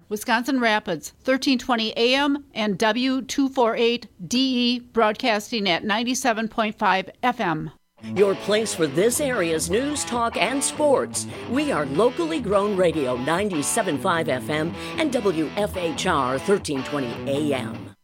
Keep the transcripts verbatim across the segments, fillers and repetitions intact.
Wisconsin Rapids, thirteen twenty A M and W two forty-eight D E, broadcasting at ninety-seven point five F M. Your place for this area's news, talk, and sports. We are locally grown radio, ninety-seven point five F M and W F H R, thirteen twenty A M.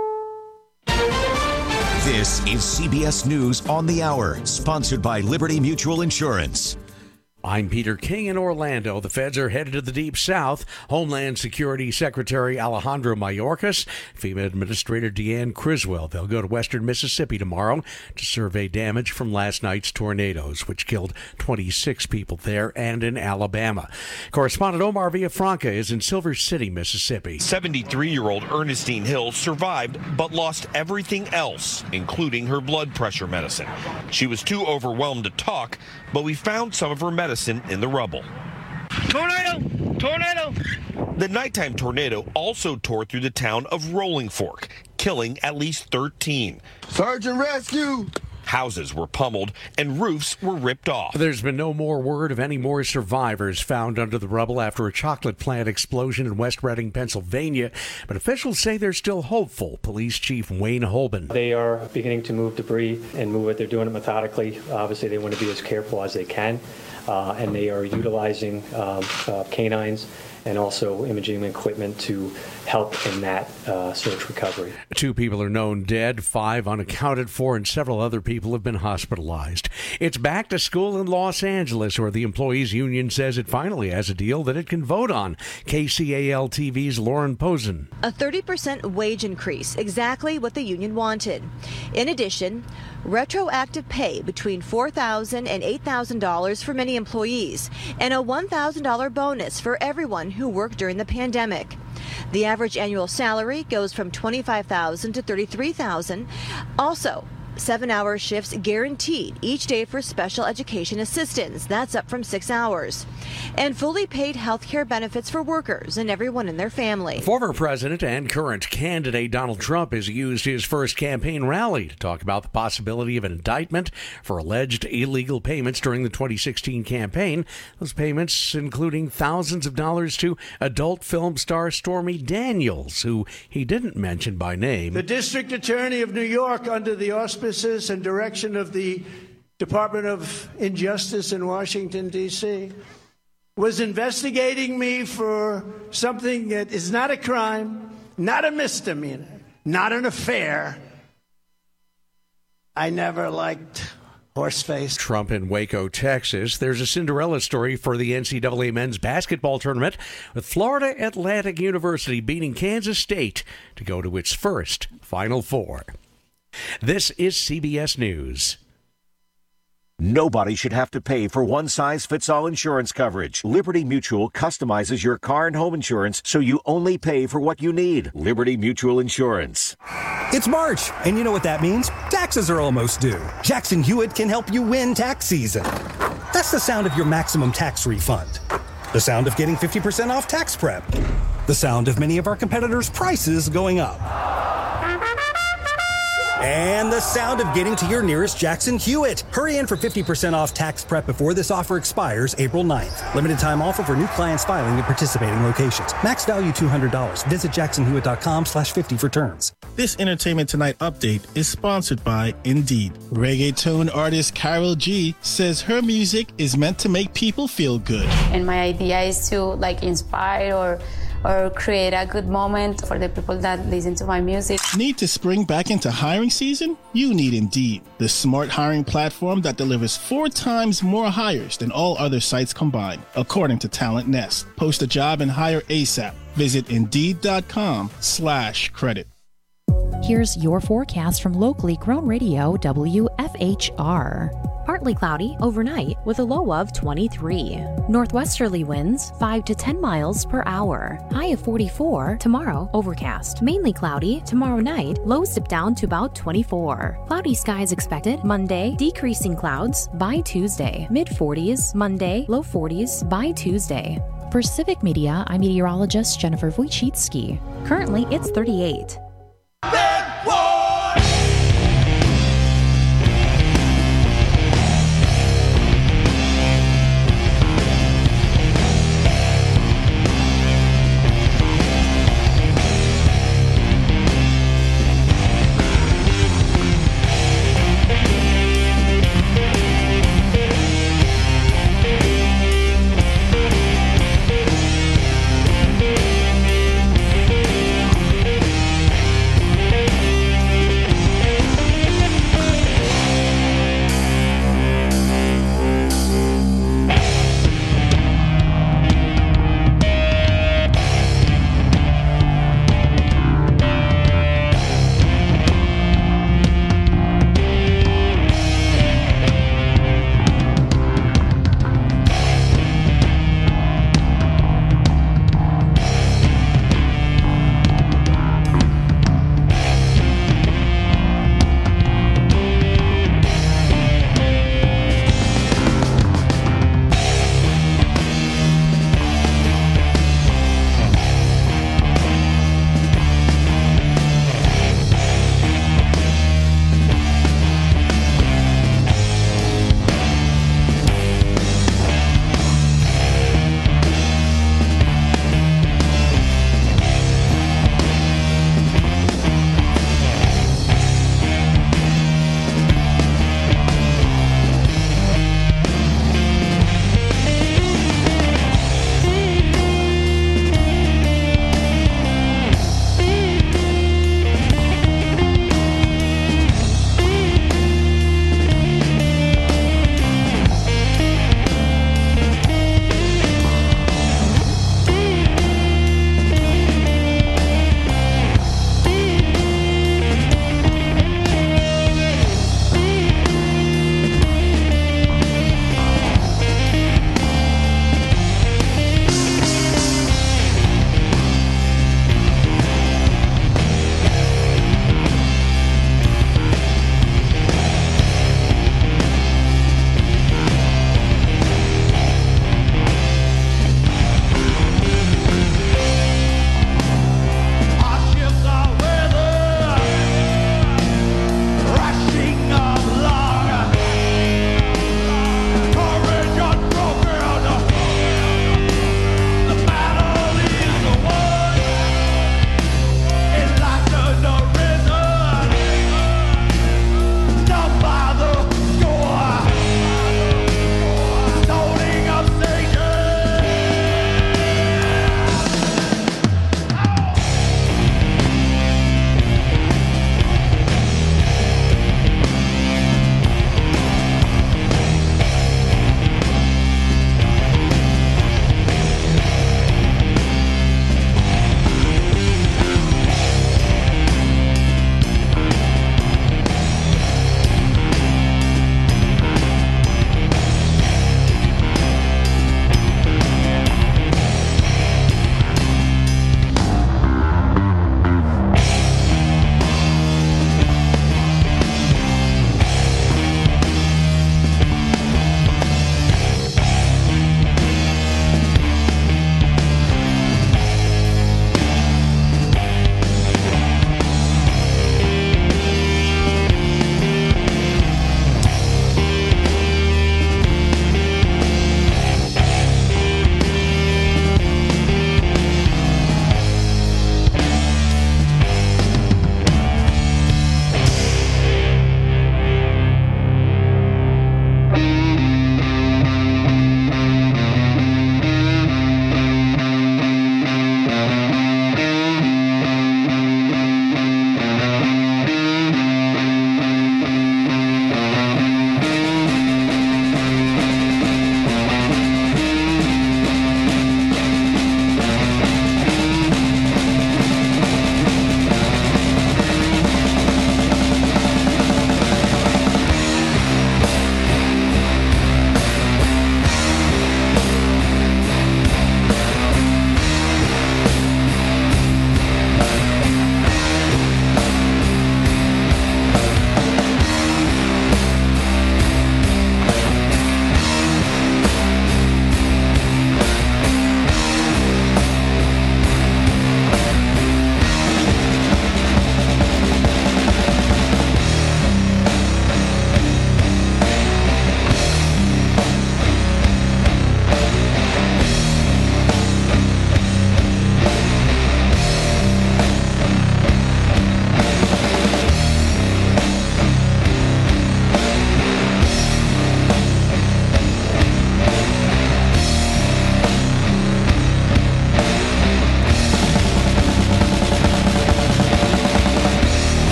This is C B S News on the Hour, sponsored by Liberty Mutual Insurance. I'm Peter King in Orlando. The feds are headed to the Deep South. Homeland Security Secretary Alejandro Mayorkas, FEMA Administrator Deanne Criswell. They'll go to western Mississippi tomorrow to survey damage from last night's tornadoes, which killed twenty-six people there and in Alabama. Correspondent Omar Villafranca is in Silver City, Mississippi. seventy-three-year-old Ernestine Hill survived but lost everything else, including her blood pressure medicine. She was too overwhelmed to talk, but we found some of her medicine in the rubble. Tornado! Tornado! The nighttime tornado also tore through the town of Rolling Fork, killing at least thirteen. Sergeant Rescue! Houses were pummeled and roofs were ripped off. There's been no more word of any more survivors found under the rubble after a chocolate plant explosion in West Reading, Pennsylvania. But officials say they're still hopeful. Police Chief Wayne Holben. They are beginning to move debris and move it. They're doing it methodically. Obviously, they want to be as careful as they can. Uh, and they are utilizing um, uh, canines and also imaging equipment to help in that uh, search recovery. Two people are known dead, five unaccounted for, and several other people have been hospitalized. It's back to school in Los Angeles, where the employees union says it finally has a deal that it can vote on. K C A L T V's Lauren Posen. A thirty percent wage increase, exactly what the union wanted. In addition, retroactive pay between four thousand dollars and eight thousand dollars for many employees, and a one thousand dollars bonus for everyone who worked during the pandemic. The average annual salary goes from twenty-five thousand dollars to thirty-three thousand dollars. Also, seven-hour shifts guaranteed each day for special education assistants. That's up from six hours. And fully paid health care benefits for workers and everyone in their family. Former president and current candidate Donald Trump has used his first campaign rally to talk about the possibility of an indictment for alleged illegal payments during the twenty sixteen campaign. Those payments including thousands of dollars to adult film star Stormy Daniels, who he didn't mention by name. The District Attorney of New York, under the auspices and direction of the Department of Injustice in Washington, D C, was investigating me for something that is not a crime, not a misdemeanor, not an affair. I never liked horseface. Trump in Waco, Texas. There's a Cinderella story for the N C double A men's basketball tournament, with Florida Atlantic University beating Kansas State to go to its first Final Four. This is C B S News. Nobody should have to pay for one-size-fits-all insurance coverage. Liberty Mutual customizes your car and home insurance so you only pay for what you need. Liberty Mutual Insurance. It's March, and you know what that means? Taxes are almost due. Jackson Hewitt can help you win tax season. That's the sound of your maximum tax refund. The sound of getting fifty percent off tax prep. The sound of many of our competitors' prices going up. And the sound of getting to your nearest Jackson Hewitt. Hurry in for fifty percent off tax prep before this offer expires April ninth. Limited time offer for new clients filing at participating locations. Max value two hundred dollars. Visit jackson hewitt dot com slash fifty for terms. This Entertainment Tonight update is sponsored by Indeed. Reggaeton artist Karol G says her music is meant to make people feel good. And my idea is to like inspire or or create a good moment for the people that listen to my music. Need to spring back into hiring season? You need Indeed, the smart hiring platform that delivers four times more hires than all other sites combined, according to Talent Nest. Post a job and hire ASAP. Visit Indeed.com slash credit. Here's your forecast from locally grown radio W F H R. Partly cloudy overnight with a low of twenty-three. Northwesterly winds five to ten miles per hour. High of forty-four. Tomorrow, overcast. Mainly cloudy. Tomorrow night, lows dip down to about twenty-four. Cloudy skies expected. Monday, decreasing clouds by Tuesday. mid forties. Monday, low forties by Tuesday. For Civic Media, I'm meteorologist Jennifer Wojcicki. Currently, it's thirty-eight.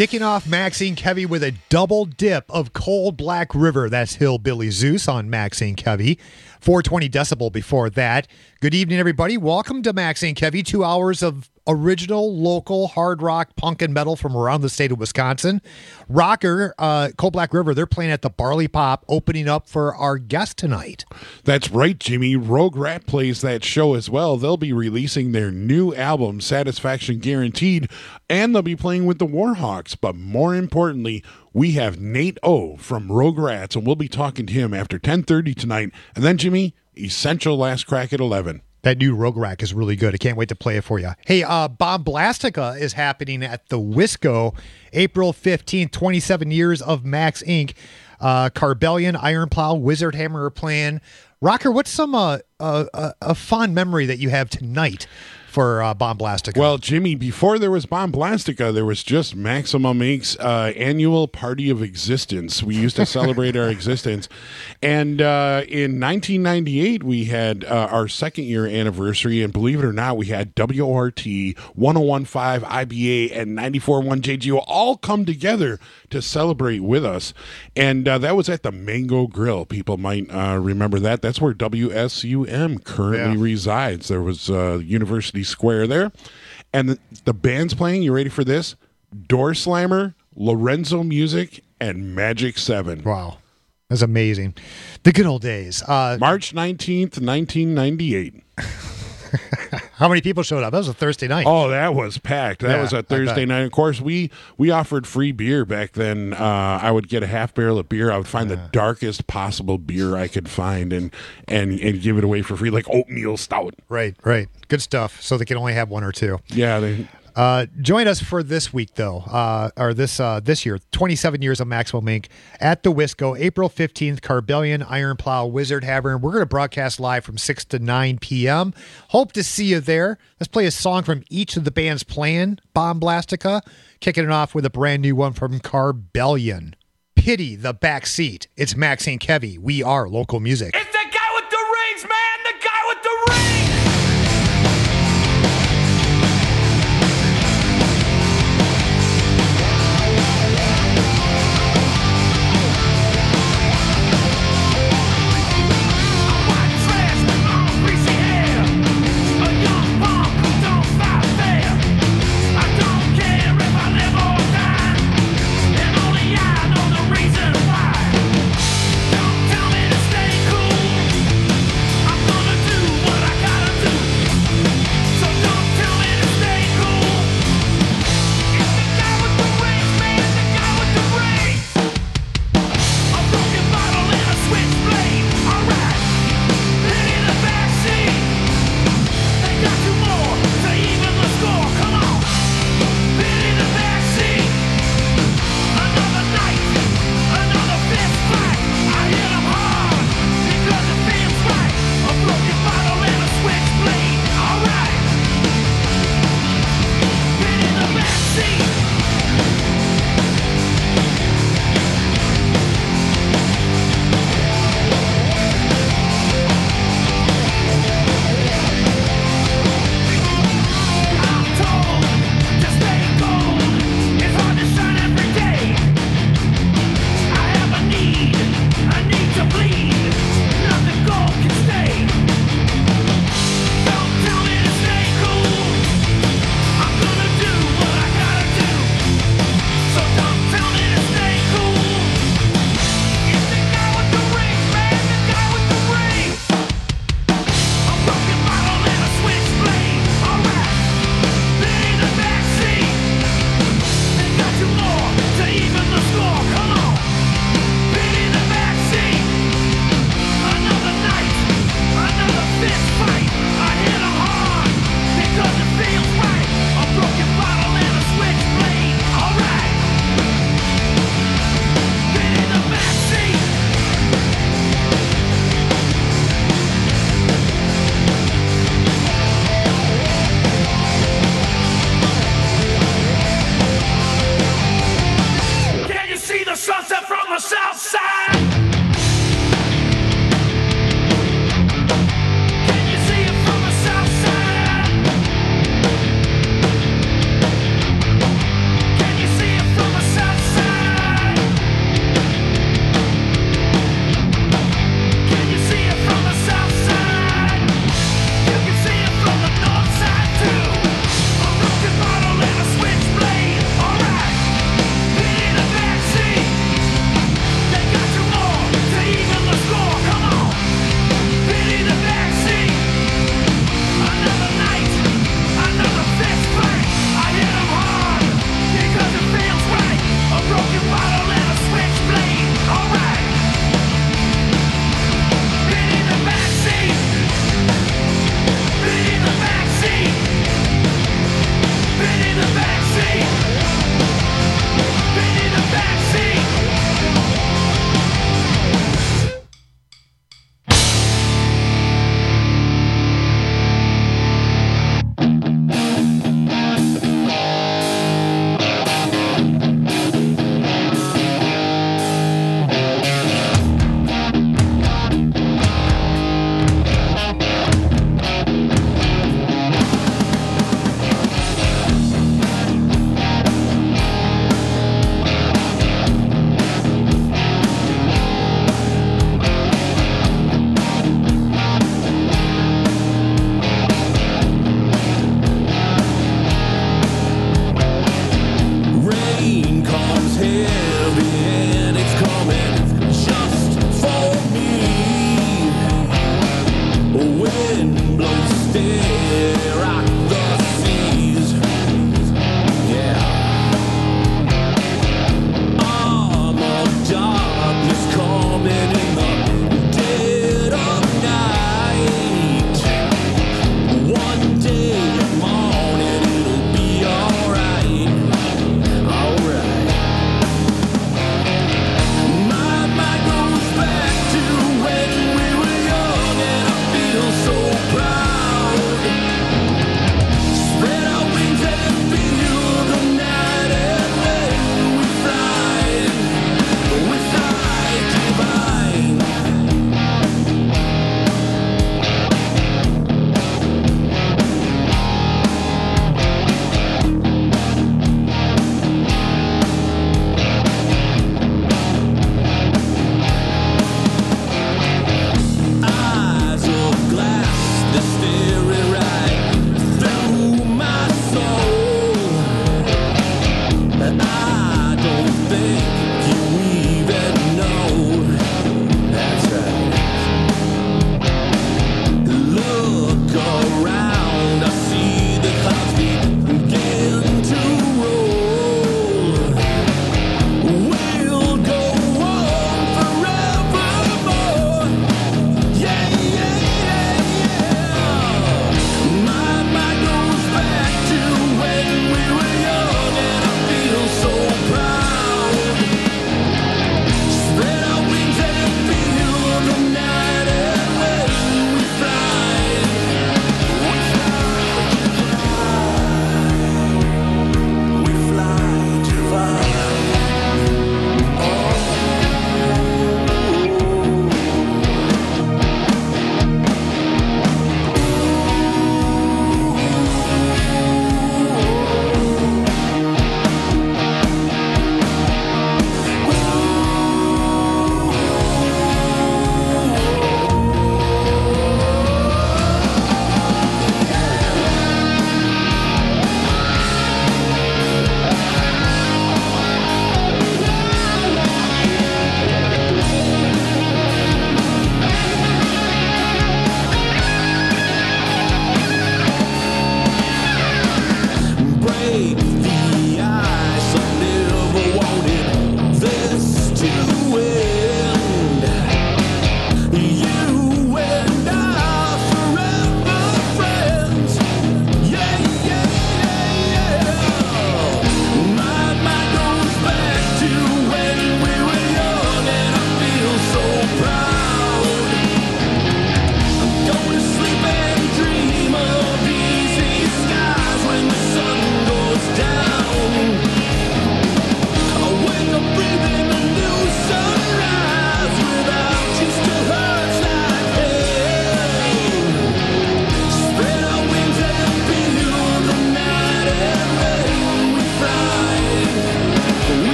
Kicking off Maxine Kevy with a double dip of Cold Black River. That's Hillbilly Zeus on Maxine Kevy. four twenty decibel before that. Good evening, everybody. Welcome to Maxine Kevy. Two hours of original, local, hard rock, punk, and metal from around the state of Wisconsin. Rocker, uh, Cold Black River, they're playing at the Barley Pop, opening up for our guest tonight. That's right, Jimmy. Rogue Rat plays that show as well. They'll be releasing their new album, Satisfaction Guaranteed, and they'll be playing with the Warhawks. But more importantly, we have Nate O from Rogue Rats, and we'll be talking to him after ten thirty tonight. And then, Jimmy, Essential Last Crack at eleven. That new Rogue Rack is really good. I can't wait to play it for you. Hey, uh, Bomblastica is happening at the Wisco, April fifteenth, twenty-seven years of Max Incorporated. Uh, Carbellion, Iron Plow, Wizard Hammer are playing. Rocker, what's some uh, uh, uh, a fond memory that you have tonight for uh, Bomblastica? Well, Jimmy, before there was Bomblastica, there was just Maximum Incorporated's uh, annual Party of Existence. We used to celebrate our existence. And uh, in nineteen ninety-eight, we had uh, our second year anniversary. And believe it or not, we had W O R T, one oh one point five I B A, and ninety-four point one J G O all come together to celebrate with us. And uh, that was at the Mango Grill. People might uh, remember that. That's where W S U M currently yeah. resides. There was uh, University Square there. And the, the band's playing, you ready for this? Door Slammer, Lorenzo Music, and Magic seven. Wow. That's amazing. The good old days. Uh, March nineteenth, nineteen ninety-eight. How many people showed up? That was a Thursday night. Oh, that was packed. That yeah, was a Thursday night. Of course, we we offered free beer back then. Uh, I would get a half barrel of beer. I would find yeah. the darkest possible beer I could find and, and and give it away for free, like oatmeal stout. Right, right. Good stuff. So they can only have one or two. Yeah, they... Uh, join us for this week, though, uh, or this uh, this year, twenty-seven years of Maximum Incorporated at the Wisco, April fifteenth, Carbellion, Iron Plow, Wizard Hammer. We're going to broadcast live from six to nine p.m. Hope to see you there. Let's play a song from each of the bands playing Bomblastica, kicking it off with a brand new one from Carbellion. Pity the Backseat. It's Maxine Kevy. We are local music. It's the guy with the rings, man! The guy with the rings! From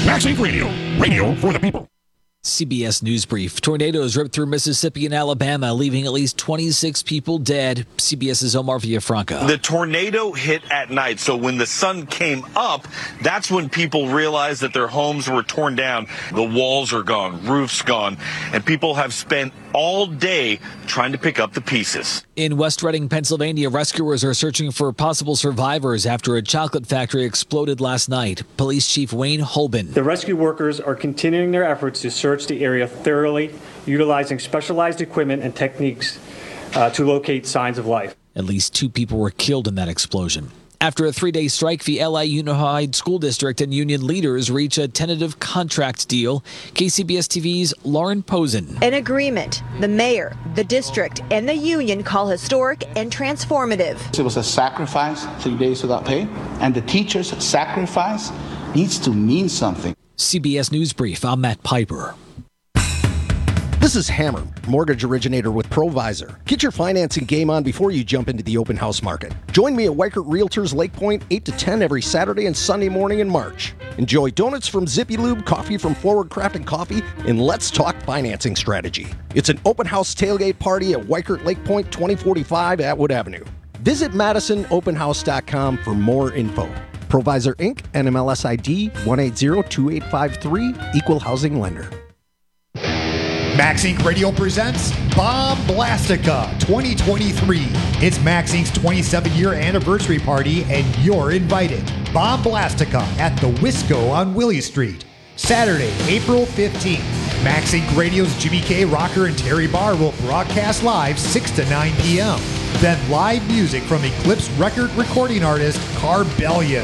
Max Inc Radio, radio for the people. C B S News Brief. Tornadoes ripped through Mississippi and Alabama, leaving at least twenty-six people dead. CBS's Omar Villafranca. The tornado hit at night, so when the sun came up, that's when people realized that their homes were torn down. The walls are gone, roofs gone, and people have spent all day trying to pick up the pieces. In West Reading, Pennsylvania, rescuers are searching for possible survivors after a chocolate factory exploded last night. Police Chief Wayne Holben. The rescue workers are continuing their efforts to search the area thoroughly, utilizing specialized equipment and techniques uh, to locate signs of life. At least two people were killed in that explosion. After a three-day strike, the L A Unified School District and union leaders reach a tentative contract deal. K C B S T V's Lauren Posen. An agreement the mayor, the district, and the union call historic and transformative. It was a sacrifice, three days without pay, and the teacher's sacrifice needs to mean something. C B S News Brief, I'm Matt Piper. This is Hammer, mortgage originator with Provisor. Get your financing game on before you jump into the open house market. Join me at Weichert Realtors Lake Point, eight to ten every Saturday and Sunday morning in March. Enjoy donuts from Zippy Lube, coffee from Forward Craft and Coffee, and let's talk financing strategy. It's an open house tailgate party at Weichert Lake Point, twenty forty-five Atwood Avenue. Visit Madison Open House dot com for more info. Provisor Incorporated, N M L S I D one eight zero two eight five three, Equal Housing Lender. Max Incorporated. Radio presents Bomb Blastica twenty twenty-three. It's Max Incorporated's twenty-seven year anniversary party, and you're invited. Bomb Blastica at the Wisco on Willie Street. Saturday, April fifteenth. Max Incorporated Radio's Jimmy K. Rocker and Terry Barr will broadcast live six to nine p.m. Then live music from Eclipse record recording artist Carbellion.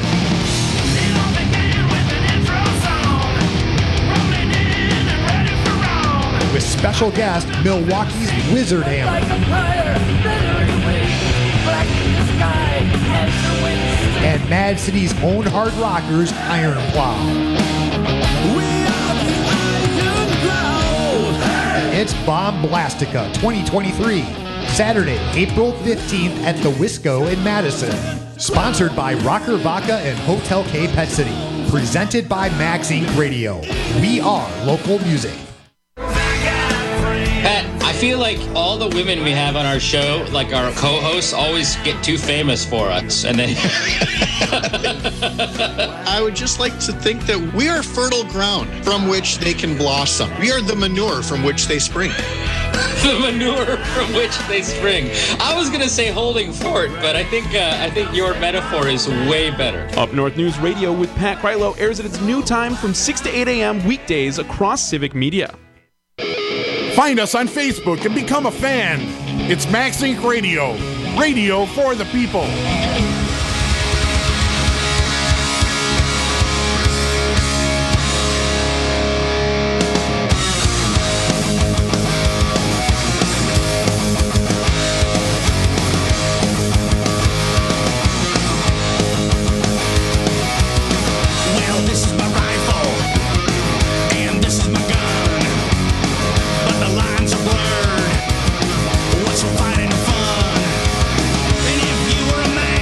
With special guest, Milwaukee's Wizard Hammer. And Mad City's own hard rockers, Iron Plow. It's Bomb Blastica twenty twenty-three. Saturday, April fifteenth at the Wisco in Madison. Sponsored by Rocker Vodka and Hotel K Pet City. Presented by Max Incorporated Radio. We are local music. Pat, I feel like all the women we have on our show, like our co-hosts, always get too famous for us. And then I would just like to think that we are fertile ground from which they can blossom. We are the manure from which they spring. The manure from which they spring. I was gonna say holding fort, but I think uh, I think your metaphor is way better. Up North News Radio with Pat Krylo airs at its new time from six to eight a.m. weekdays across Civic Media. Find us on Facebook and become a fan. It's Max Incorporated Radio, radio for the people. What's fighting fun? And if you were a man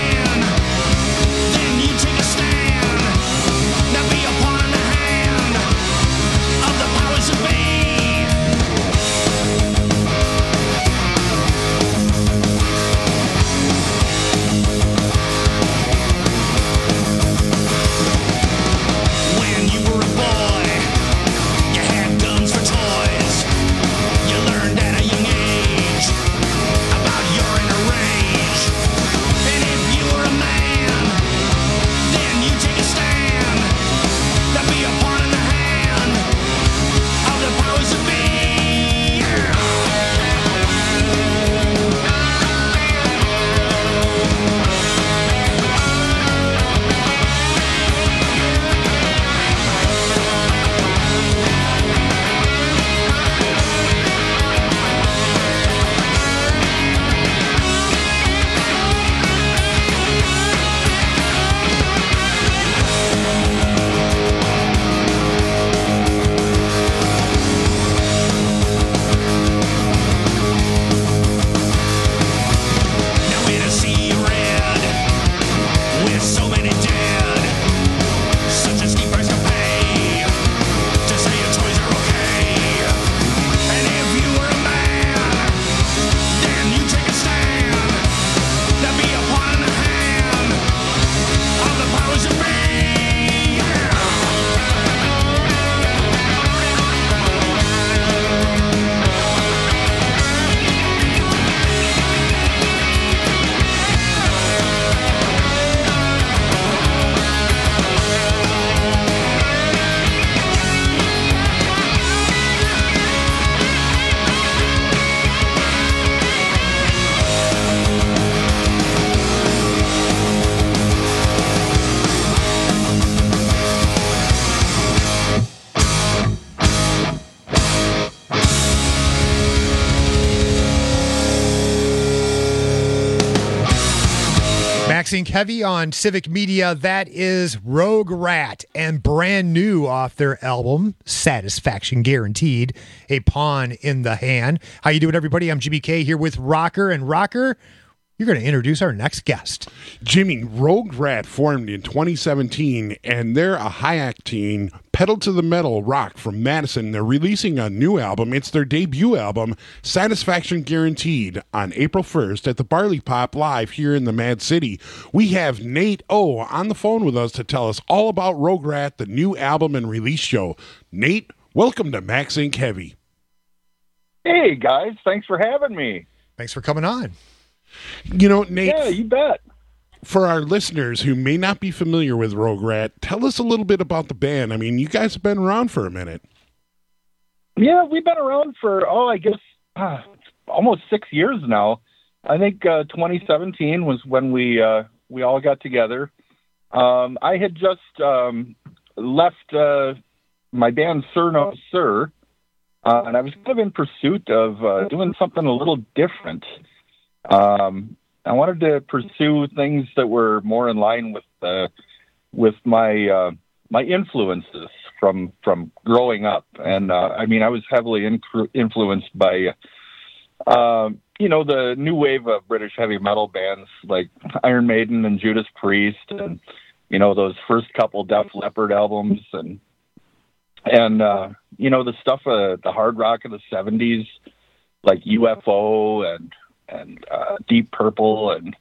Maxing Heavy on Civic Media. That is Rogue Rat, and brand new off their album, Satisfaction Guaranteed, a pawn in the hand. How you doing, everybody? I'm G B K here with Rocker. And Rocker, you're going to introduce our next guest. Jimmy, Rogue Rat formed in twenty seventeen, and they're a high-acting, pedal-to-the-metal rock from Madison. They're releasing a new album. It's their debut album, Satisfaction Guaranteed, on April first at the Barley Pop Live here in the Mad City. We have Nate O on the phone with us to tell us all about Rogue Rat, the new album and release show. Nate, welcome to Max Inc Heavy. Hey, guys. Thanks for having me. Thanks for coming on. You know, Nate. Yeah, you bet. For our listeners who may not be familiar with Rogue Rat, tell us a little bit about the band. I mean, you guys have been around for a minute. Yeah, we've been around for, oh, I guess uh, almost six years now. I think uh, twenty seventeen was when we uh, we all got together. Um, I had just um, left uh, my band Sir No Sir, uh, and I was kind of in pursuit of uh, doing something a little different. Um, I wanted to pursue things that were more in line with uh, with my uh, my influences from from growing up, and uh, I mean, I was heavily in- influenced by uh, you know the new wave of British heavy metal bands like Iron Maiden and Judas Priest, and you know those first couple Def Leppard albums, and and uh, you know the stuff uh, the hard rock of the seventies like U F O and. and uh, Deep Purple and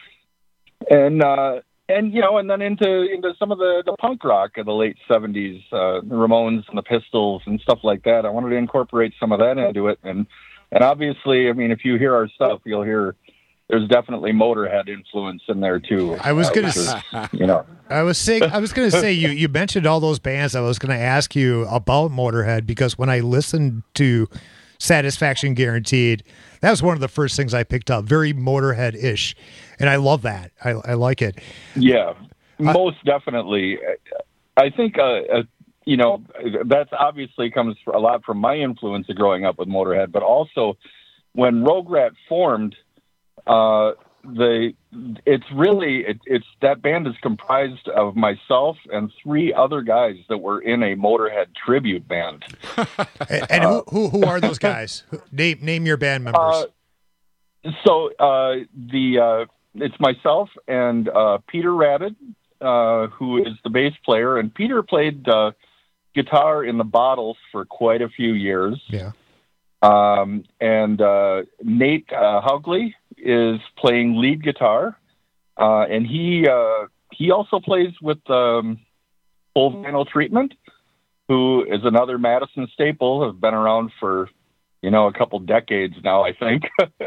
and uh, and you know and then into into some of the, the punk rock of the late seventies, uh, the Ramones and the Pistols and stuff like that. I wanted to incorporate some of that into it, and and obviously, I mean, if you hear our stuff, you'll hear there's definitely Motorhead influence in there too. I was uh, gonna, is, you know, I was saying, I was gonna say you you mentioned all those bands. I was gonna ask you about Motorhead because when I listened to Satisfaction Guaranteed, that was one of the first things I picked up. Very Motorhead-ish, and I love that. I, I like it. Yeah, most uh, definitely. I think, uh, uh, you know, that's obviously comes a lot from my influence of growing up with Motorhead, but also when Rogue Rat formed, uh, the it's really it, it's that band is comprised of myself and three other guys that were in a Motorhead tribute band. and and uh, who, who who are those guys? name name your band members. Uh, so uh, the uh, it's myself and uh, Peter Radid, uh, who is the bass player, and Peter played uh, guitar in the Bottles for quite a few years. Yeah. Um, and uh, Nate uh, Haugley is playing lead guitar, uh, and he uh, he also plays with um, Full Vinyl Treatment, who is another Madison staple, have been around for you know a couple decades now, I think.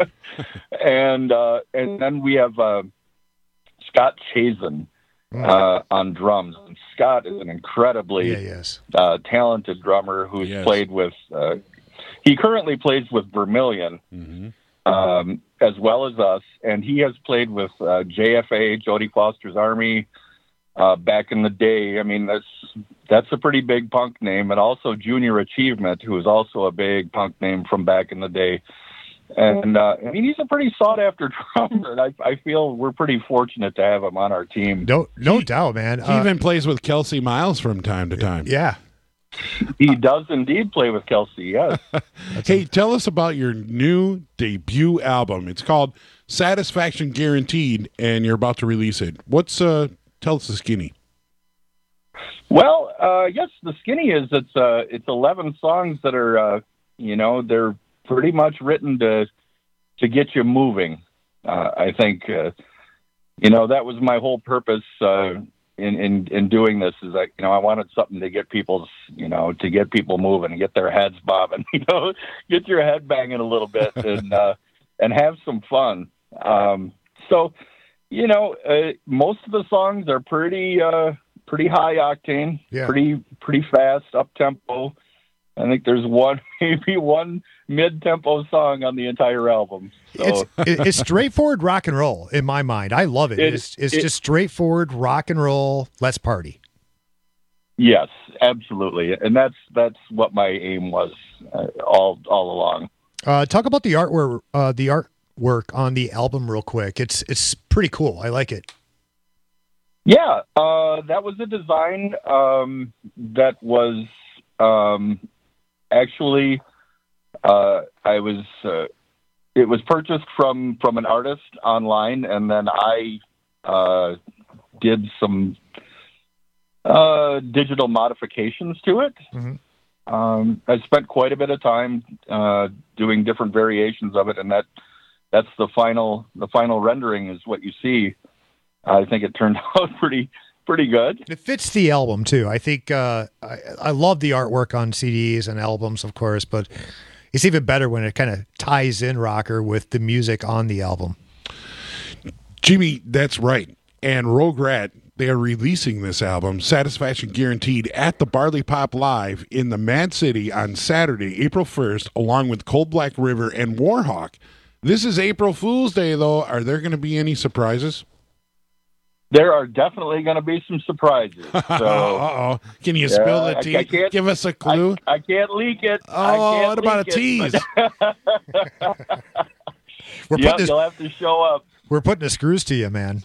and uh, and then we have uh, Scott Chazen uh, on drums. And Scott is an incredibly yeah, yes. uh, talented drummer who's yes. played with. Uh, he currently plays with Vermilion. Mm-hmm. Um, as well as us, and he has played with uh, J F A, Jodie Foster's Army, uh, back in the day. I mean, that's that's a pretty big punk name, and also Junior Achievement, who is also a big punk name from back in the day. And uh, I mean, he's a pretty sought-after drummer, and I, I feel we're pretty fortunate to have him on our team. No, no he, doubt, man. He uh, even plays with Kelsey Miles from time to time. Yeah. He does indeed play with Kelsey, yes. Hey, tell us about your new debut album. It's called Satisfaction Guaranteed, and you're about to release it. What's uh? Tell us the skinny. Well, uh, yes, the skinny is it's uh, it's eleven songs that are uh, you know they're pretty much written to to get you moving. Uh, I think uh, you know that was my whole purpose. Uh, In, in in doing this is like you know I wanted something to get people's you know to get people moving and get their heads bobbing, you know get your head banging a little bit and uh, and have some fun. Um, so you know uh, most of the songs are pretty uh, pretty high octane, yeah. pretty pretty fast, up tempo. I think there's one maybe one mid tempo song on the entire album. So. It's it's straightforward rock and roll in my mind. I love it. it it's it's it, just straightforward rock and roll. Let's party. Yes, absolutely, and that's that's what my aim was uh, all all along. Uh, talk about the artwork. Uh, the artwork on the album, real quick. It's it's pretty cool. I like it. Yeah, uh, that was a design um, that was um, actually uh, I was uh, it was purchased from from an artist online, and then I uh, did some uh, digital modifications to it. Mm-hmm. Um, I spent quite a bit of time uh, doing different variations of it, and that that's the final the final rendering is what you see. I think it turned out pretty pretty good. It fits the album too. I think uh, I, I love the artwork on C Ds and albums, of course, but it's even better when it kind of ties in Rocker with the music on the album. Jimmy, that's right. And Rogue Rat, they are releasing this album, Satisfaction Guaranteed, at the Barley Pop Live in the Mad City on Saturday, April first, along with Cold Black River and Warhawk. This is April Fool's Day, though. Are there going to be any surprises? There are definitely going to be some surprises. So, Uh-oh. Can you spill yeah, the tea? I, I can't, Give us a clue. I, I can't leak it. Oh, what about a tease? We're yep, putting this, you'll have to show up. We're putting the screws to you, man.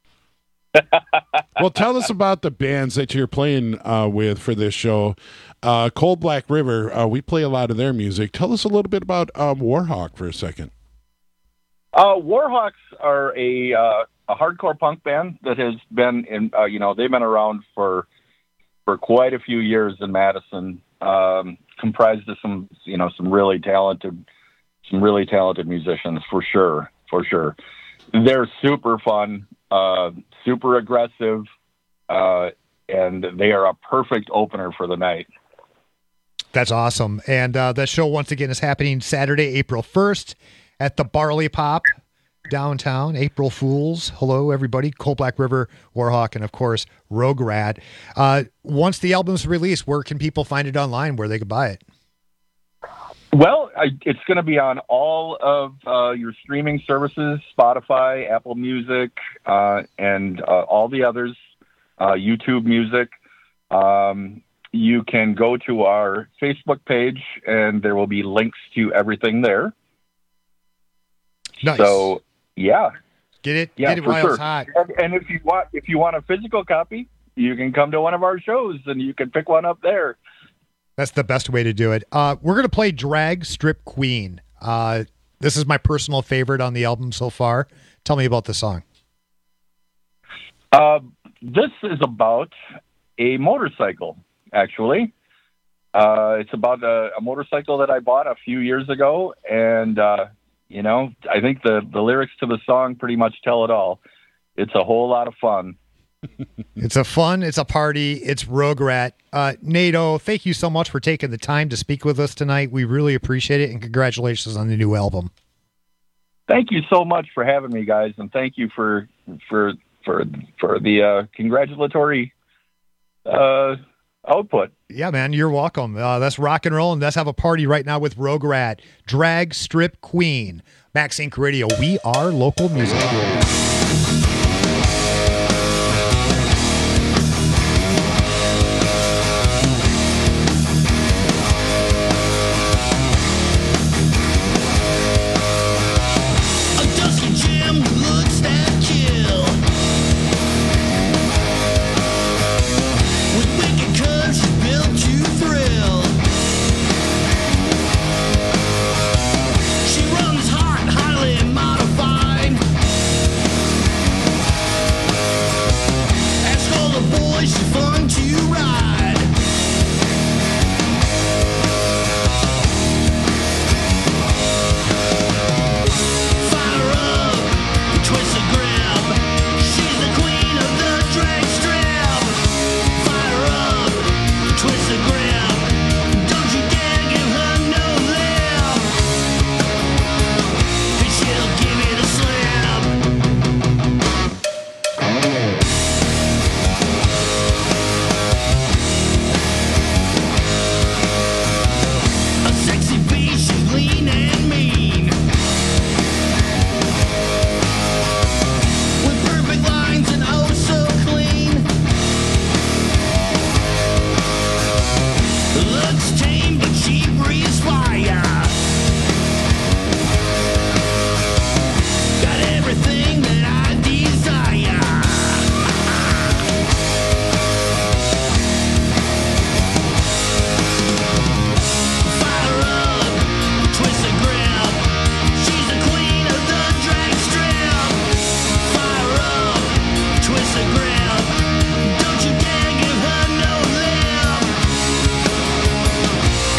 Well, tell us about the bands that you're playing uh, with for this show. Uh, Cold Black River, uh, we play a lot of their music. Tell us a little bit about um, Warhawk for a second. Uh, Warhawks are a uh, a hardcore punk band that has been in. Uh, you know, they've been around for for quite a few years in Madison. Um, comprised of some, you know, some really talented, some really talented musicians for sure, for sure. They're super fun, uh, super aggressive, uh, and they are a perfect opener for the night. That's awesome. And uh, that show, once again, is happening Saturday, April first at the Barley Pop downtown. April Fools. Hello, everybody. Cold Black River, Warhawk, and, of course, Rogue Rat. Uh, once the album's released, where can people find it online where they can buy it? Well, I, it's going to be on all of uh, your streaming services, Spotify, Apple Music, uh, and uh, all the others, uh, YouTube Music. Um, you can go to our Facebook page, and there will be links to everything there. Nice. So, yeah. Get it, yeah, get it for while sure. it's hot. And, and if you want, if you want a physical copy, you can come to one of our shows, and you can pick one up there. That's the best way to do it. Uh, we're going to play Drag Strip Queen. Uh, this is my personal favorite on the album so far. Tell me about the song. Uh, this is about a motorcycle, actually. Uh, it's about a, a motorcycle that I bought a few years ago, and, uh, you know, I think the, the lyrics to the song pretty much tell it all. It's a whole lot of fun. It's a fun, it's a party, it's Rogue Rat. Uh, Nato, thank you so much for taking the time to speak with us tonight. We really appreciate it, and congratulations on the new album. Thank you so much for having me, guys, and thank you for for for for the uh, congratulatory uh, output. Yeah, man, you're welcome. Uh, let's rock and roll, and let's have a party right now with Rogue Rat. Drag Strip Queen. Max Inc Radio, we are local music. She runs hot, highly modified.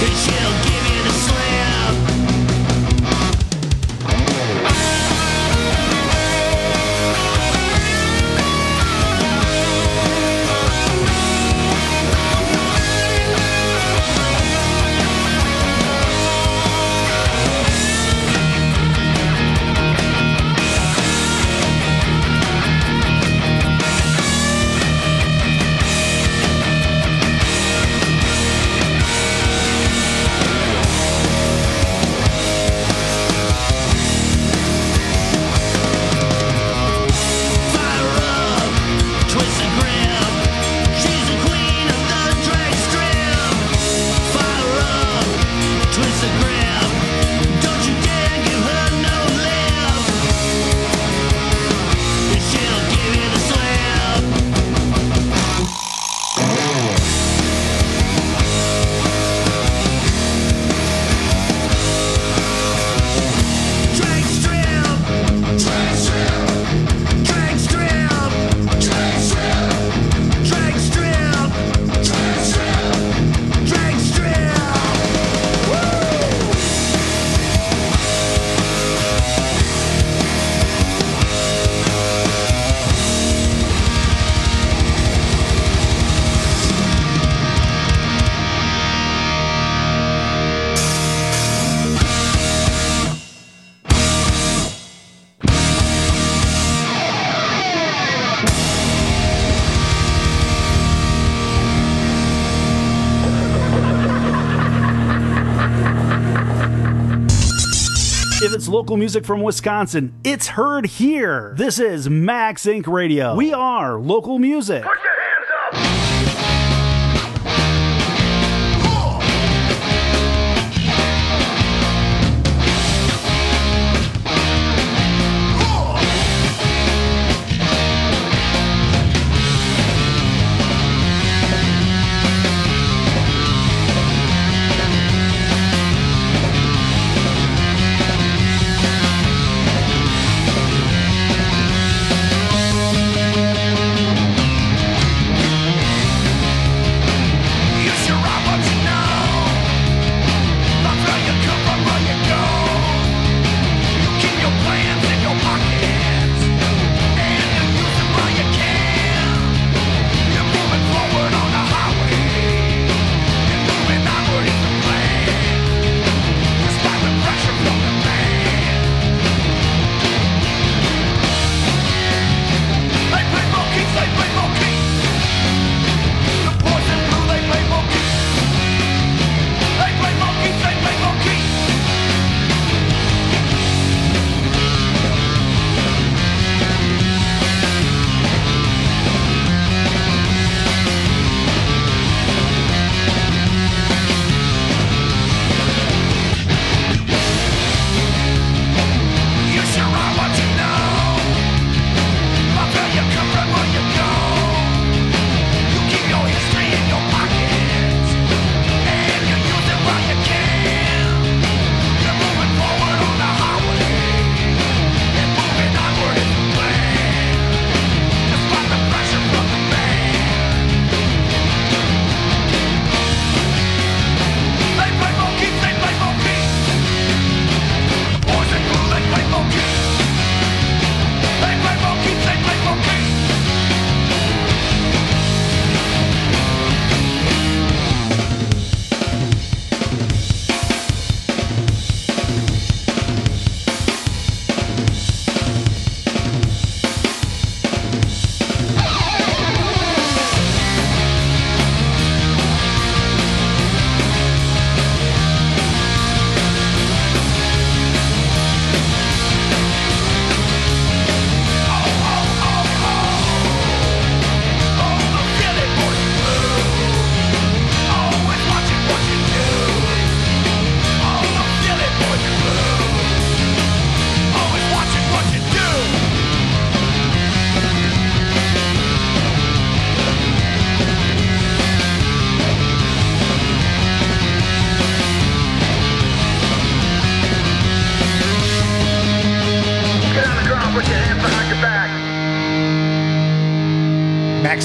If it's local music from Wisconsin, it's heard here. This is Max Inc Radio. We are local music. Put your hands up!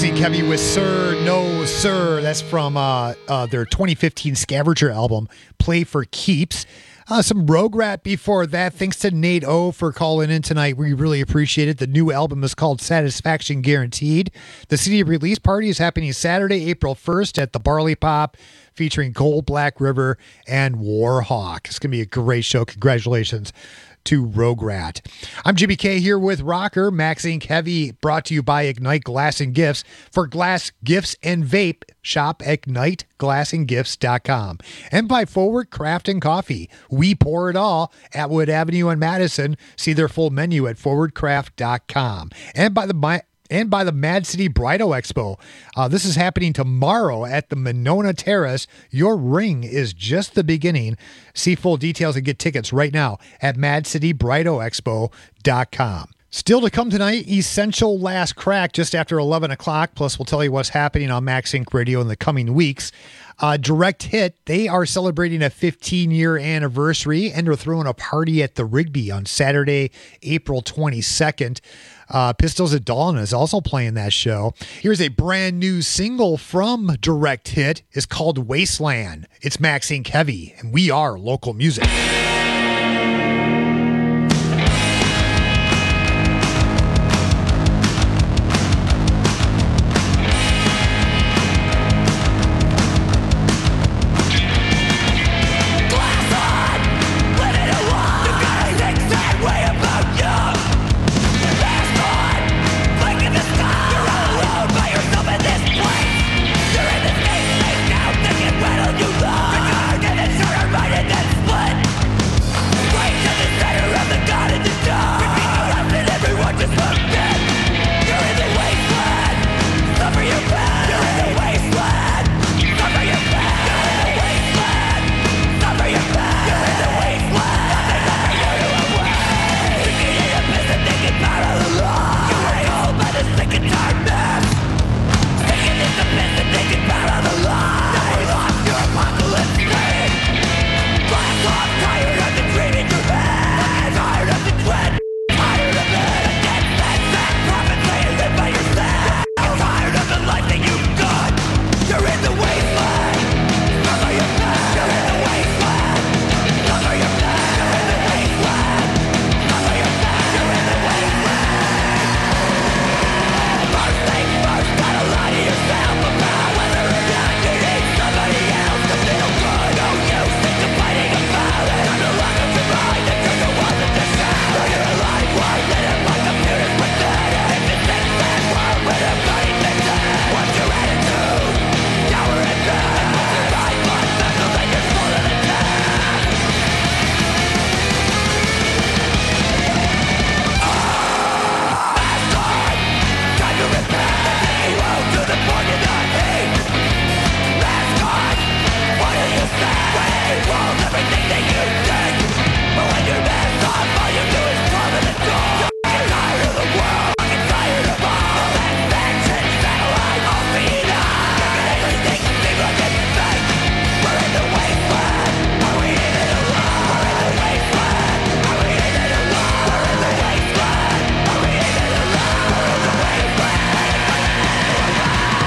Maxine Kevy with Sir, No Sir. That's from uh, uh, their twenty fifteen Scavenger album, Play for Keeps. Uh, some Rogue Rat before that. Thanks to Nate O for calling in tonight. We really appreciate it. The new album is called Satisfaction Guaranteed. The C D release party is happening Saturday, April first at the Barley Pop, featuring Gold Black River and Warhawk. It's going to be a great show. Congratulations to Rogue Rat. I'm Jimmy K here with Rocker, Maxine Kevy, brought to you by Ignite Glass and Gifts. For glass, gifts, and vape, shop ignite glass and gifts dot com. And by Forward Craft and Coffee. We pour it all at Wood Avenue and Madison. See their full menu at forward craft dot com. And by the and by the Mad City Bridal Expo. Uh, this is happening tomorrow at the Monona Terrace. Your ring is just the beginning. See full details and get tickets right now at mad city bridal expo dot com. Still to come tonight, Essential Last Crack just after eleven o'clock. Plus, we'll tell you what's happening on Max Inc Radio in the coming weeks. Uh, Direct Hit, they are celebrating a fifteen-year anniversary, and they're throwing a party at the Rigby on Saturday, April twenty-second. Uh, Pistols at Dawn is also playing that show. Here's a brand new single from Direct Hit. It's called Wasteland. It's Maxine Kevy, and we are local music.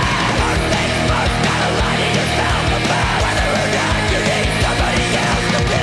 Somebody else to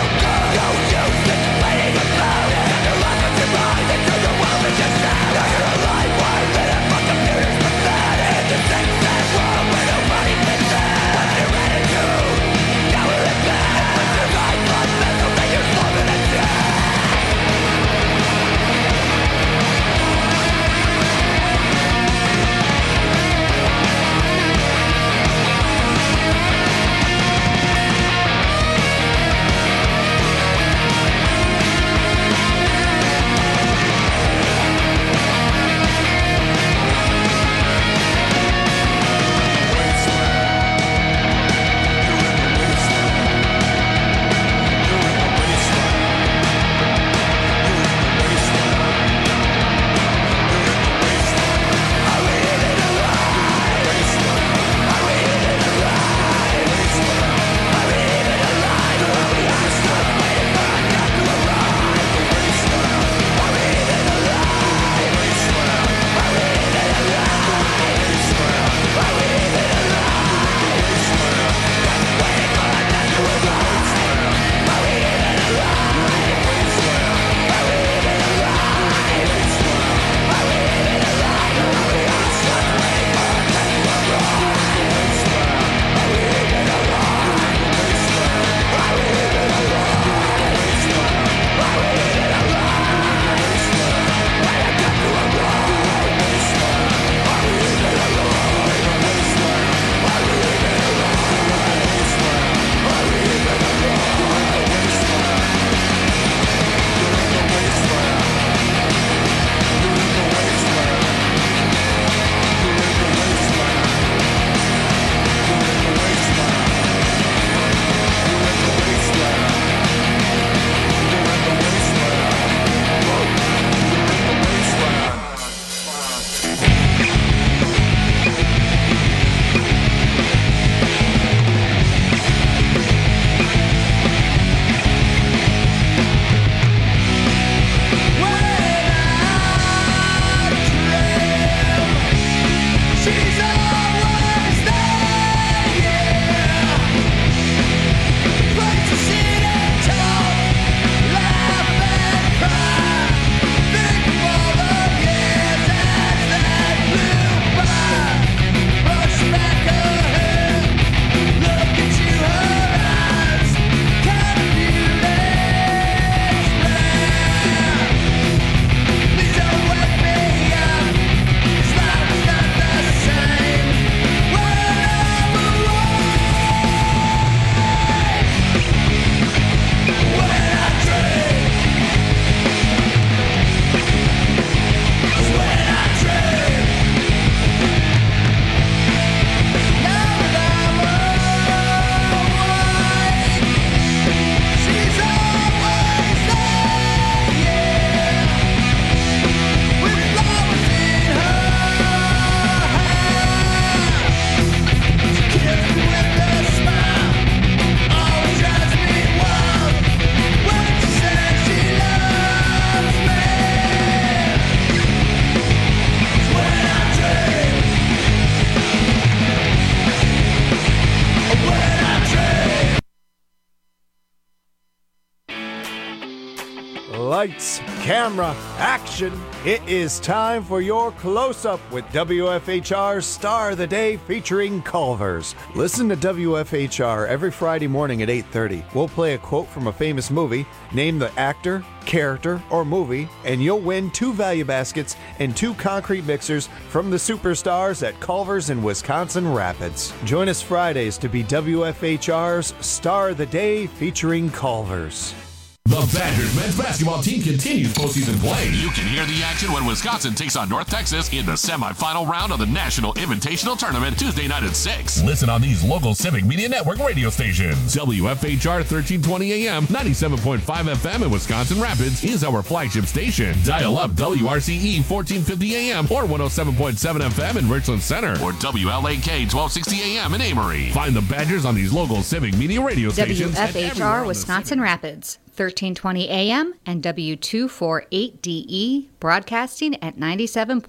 Lights, camera, action. It is time for your close-up with W F H R's Star of the Day featuring Culver's. Listen to W F H R every Friday morning at eight thirty. We'll play a quote from a famous movie, name the actor, character, or movie, and you'll win two value baskets and two concrete mixers from the superstars at Culver's in Wisconsin Rapids. Join us Fridays to be W F H R's Star of the Day featuring Culver's. The Badgers men's basketball team continues postseason play. You can hear the action when Wisconsin takes on North Texas in the semifinal round of the National Invitational Tournament Tuesday night at six. Listen on these local Civic Media Network radio stations. W F H R thirteen twenty A M, ninety-seven point five F M in Wisconsin Rapids is our flagship station. Dial up W R C E fourteen fifty A M or one oh seven point seven F M in Richland Center. Or W L A K twelve sixty A M in Amory. Find the Badgers on these local Civic Media radio stations. W F H R Wisconsin Rapids, thirteen twenty A M and W two forty-eight D E, broadcasting at ninety-seven point